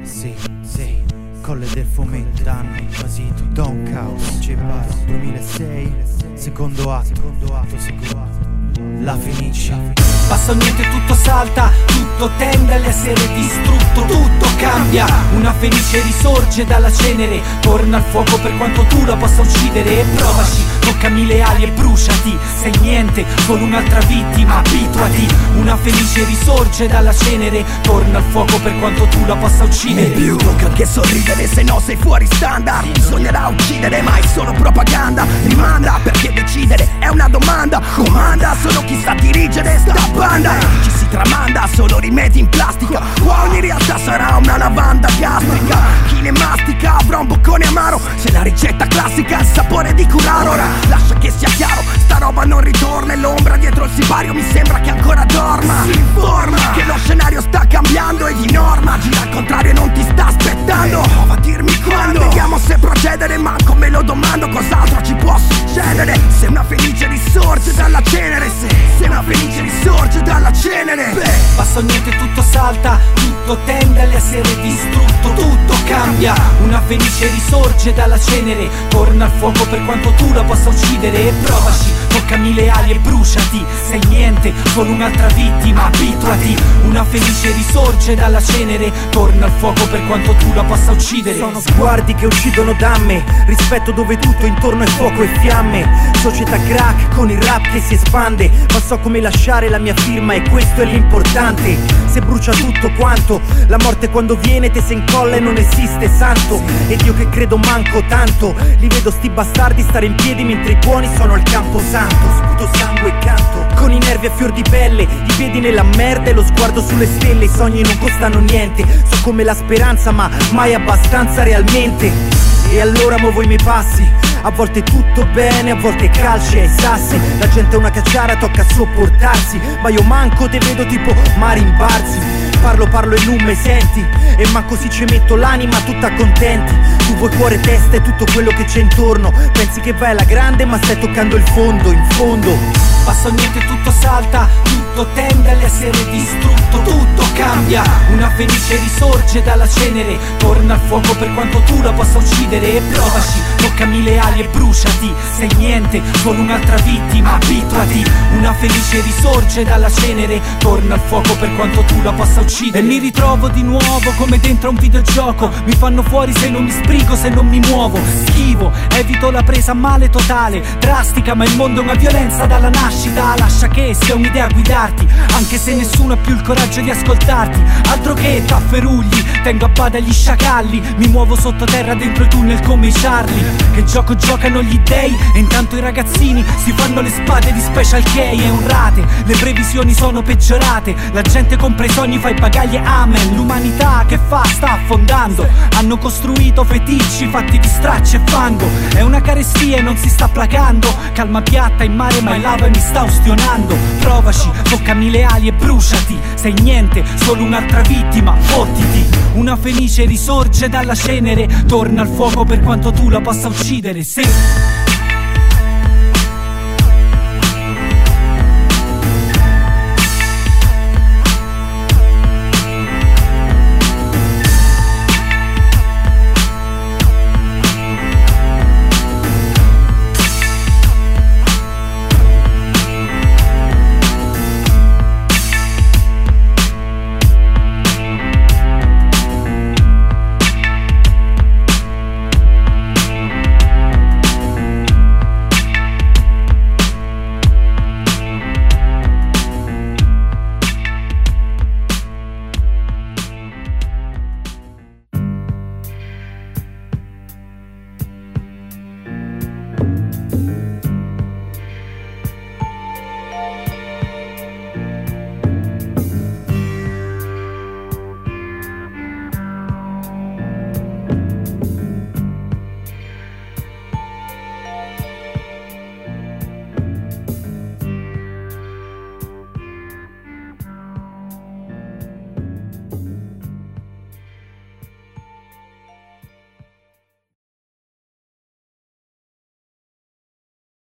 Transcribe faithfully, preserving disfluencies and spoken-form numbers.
Sì, sì, Colle del Fomento, danno basito, Don Caos, J Bar, duemilasei, secondo atto, secondo atto, secondo atto. La finisce. Passa niente, tutto salta, tutto tende a essere distrutto, tutto cambia. Una fenice risorge dalla cenere, torna al fuoco per quanto tu la possa uccidere. E provaci, toccami le ali e bruciati. Sei niente, solo un'altra vittima, abituati. Una fenice risorge dalla cenere, torna al fuoco per quanto tu la possa uccidere. E più tocca anche sorridere, se no sei fuori standard. Bisognerà uccidere, ma è solo propaganda. Rimanda, perché decidere è una domanda. Comanda solo chi sa dirigere sta banda. Ci si tramanda solo rimedi in plastica. Qua ogni realtà sarà una lavanda gastrica. Chi ne mastica avrà un boccone amaro. Se la ricetta classica ha il sapore di curare. Ora lascia che sia chiaro, sta roba non ritorna. E l'ombra dietro il sipario mi sembra che ancora dorma. Si informa che lo scenario sta cambiando e di norma gira al contrario e non ti sta aspettando. Prova a dirmi quando. Vediamo se procedere, manco me lo domando. Cos'altro ci può succedere se una felice risorge dalla cenere. Se, se una felice risorge dalla cenere. Beh, passa niente, tutto salta, tutto tende all'essere distrutto, tutto cambia. Una fenice risorge dalla cenere, torna al fuoco per quanto tu la possa uccidere. E provaci, toccami le ali e bruciati. Sei niente, solo un'altra vittima, abituati. Una fenice risorge dalla cenere, torna al fuoco per quanto tu la possa uccidere. Sono sguardi che uccidono damme, rispetto dove tutto intorno è fuoco e fiamme. Società crack con il rap che si espande, ma so come lasciare la mia firma e questo è l'importante. Se brucia tutto quanto, la morte quando viene te se incolla e non esiste santo. Ed io che credo manco tanto, li vedo sti bastardi stare in piedi mentre i buoni sono al camposanto. Sputo sangue e canto, con i nervi a fior di pelle, i piedi nella merda e lo sguardo sulle stelle. I sogni non costano niente, so come la speranza ma mai abbastanza realmente. E allora muovo i miei passi, a volte tutto bene, a volte calci ai sassi. La gente è una cacciara, tocca sopportarsi, ma io manco te vedo tipo Marin Barzi. Parlo, parlo e non mi senti, e manco si ci metto l'anima tutta contenti. Tu vuoi cuore, testa e tutto quello che c'è intorno. Pensi che vai alla grande ma stai toccando il fondo, in fondo. Passa niente, tutto salta, tutto tende all'essere distrutto, tutto cambia. Una fenice risorge dalla cenere, torna al fuoco per quanto tu la possa uccidere. E provaci, toccami le ali e bruciati. Sei niente, solo un'altra vittima, abituati. Una felice risorge dalla cenere, torna al fuoco per quanto tu la possa uccidere. E mi ritrovo di nuovo come dentro a un videogioco. Mi fanno fuori se non mi sbrigo, se non mi muovo. Schivo, evito la presa a male totale, drastica, ma il mondo è una violenza dalla nascita. Lascia che sia un'idea a guidarti, anche se nessuno ha più il coraggio di ascoltarti. Altro che tafferugli, tengo a bada gli sciacalli. Mi muovo sottoterra dentro i tunnel come i Charlie. Che gioco giocano gli dei e intanto i ragazzini si fanno le spade di Special K e un rate. Le previsioni sono peggiorate, la gente compra i sogni, fa i bagagli e amen. L'umanità che fa? Sta affondando. Hanno costruito feticci fatti di stracci e fango. È una carestia e non si sta placando. Calma piatta in mare ma in lava e mi sta ustionando. Provaci, toccami le ali e bruciati. Sei niente, solo un'altra vittima, fottiti. Una fenice risorge dalla cenere, torna al fuoco per quanto tu la possa uccidere. Sì.